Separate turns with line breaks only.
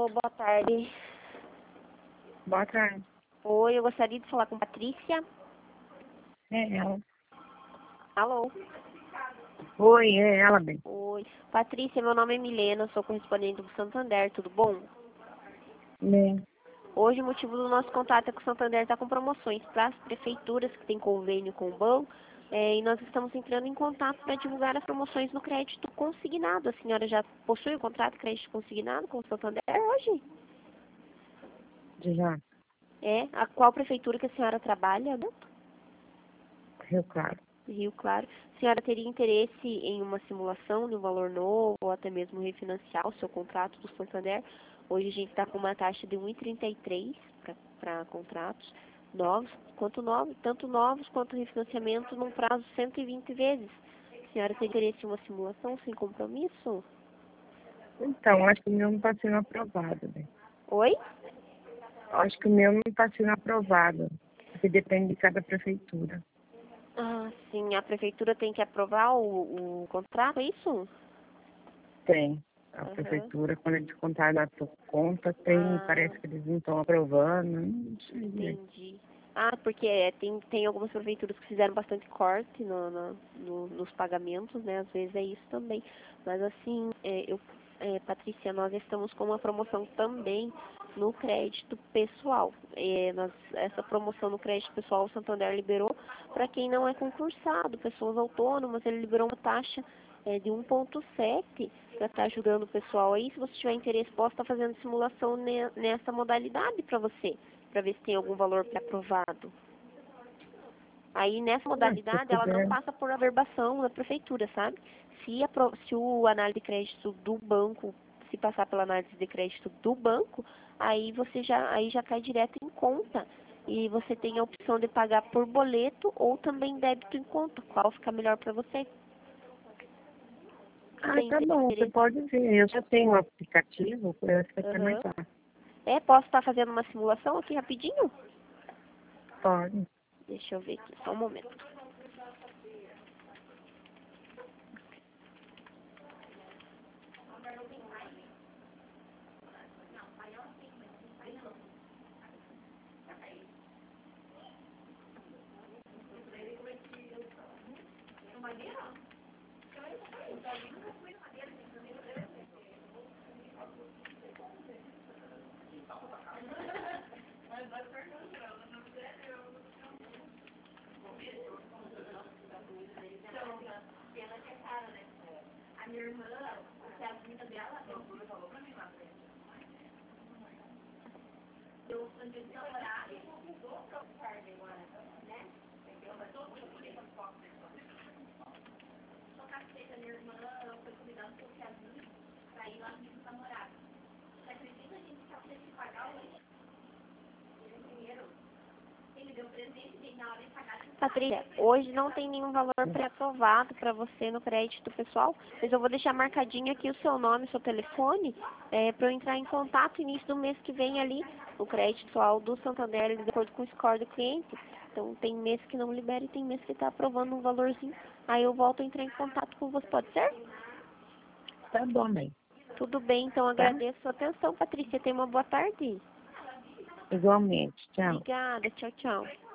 Alô, boa tarde.
Boa tarde.
Oi, eu gostaria de falar com Patrícia.
É ela.
Alô.
Oi, é ela, bem.
Oi. Patrícia, meu nome é Milena, sou correspondente do Santander, tudo bom?
Bem.
Hoje o motivo do nosso contato é que o Santander está com promoções para as prefeituras que têm convênio com o banco, e nós estamos entrando em contato para divulgar as promoções no crédito consignado. A senhora já possui o contrato de crédito consignado com o Santander hoje?
Já.
É? A qual prefeitura que a senhora trabalha?
Rio Claro.
Rio Claro. A senhora teria interesse em uma simulação de um valor novo ou até mesmo refinanciar o seu contrato do Santander? Hoje a gente está com uma taxa de 1,33 para contratos novos, tanto novos quanto refinanciamento num prazo de 120 vezes. A senhora tem interesse em uma simulação sem compromisso?
Então, acho que o meu não está sendo aprovado, bem.
Oi?
Acho que o meu não está sendo aprovado, porque depende de cada prefeitura.
Ah, sim. A prefeitura tem que aprovar o contrato, é isso?
Tem. A
Aham.
prefeitura, quando eles contaram da tua conta, tem,
Ah,
parece que eles não estão aprovando, não sei.
entendi. Ah, porque tem algumas prefeituras que fizeram bastante corte nos pagamentos, né? Às vezes é isso também. Mas assim, Patrícia, nós estamos com uma promoção também no crédito pessoal. Essa promoção no crédito pessoal o Santander liberou para quem não é concursado, pessoas autônomas, ele liberou uma taxa de 1,7 para estar ajudando o pessoal aí. Se você tiver interesse, posso estar fazendo simulação nessa modalidade para você, para ver se tem algum valor pré-aprovado. Aí, nessa
Se
modalidade, ela não
puder.
passa por averbação da prefeitura, sabe? Se o análise de crédito do banco, se passar pela análise de crédito do banco, aí aí já cai direto em conta. E você tem a opção de pagar por boleto ou também débito em conta. Qual fica melhor para você?
Ah,
Tem
tá bom, você
interesse?
pode ver. Eu já tenho um aplicativo, eu acho que até mais
Aham.
fácil.
Posso estar fazendo uma simulação aqui rapidinho?
Pode.
Deixa eu ver aqui, só um momento. Patrícia, hoje não tem nenhum valor pré-aprovado para você no crédito pessoal, mas eu vou deixar marcadinho aqui o seu nome, o seu telefone, para eu entrar em contato início do mês que vem ali, o crédito pessoal do Santander, de acordo com o score do cliente. Então, tem mês que não libera e tem mês que está aprovando um valorzinho. Aí eu volto a entrar em contato com você, pode ser?
Tá bom, bem.
Tudo bem, então
Tá?
agradeço a sua atenção, Patrícia. Tenha uma boa tarde.
Igualmente. Tchau.
Obrigada, tchau, tchau.